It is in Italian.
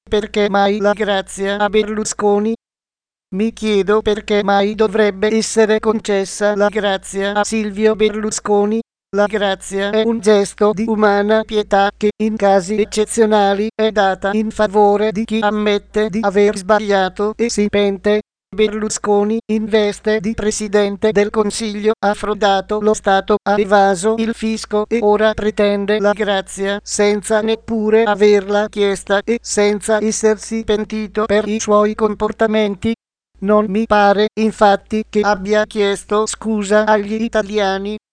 perché mai la grazia a Berlusconi. Mi chiedo perché mai dovrebbe essere concessa la grazia a Silvio Berlusconi. La grazia è un gesto di umana pietà che in casi eccezionali è data in favore di chi ammette di aver sbagliato e si pente. Berlusconi, in veste di Presidente del Consiglio, ha frodato lo Stato, ha evaso il fisco e ora pretende la grazia senza neppure averla chiesta e senza essersi pentito per i suoi comportamenti. Non mi pare, infatti, che abbia chiesto scusa agli italiani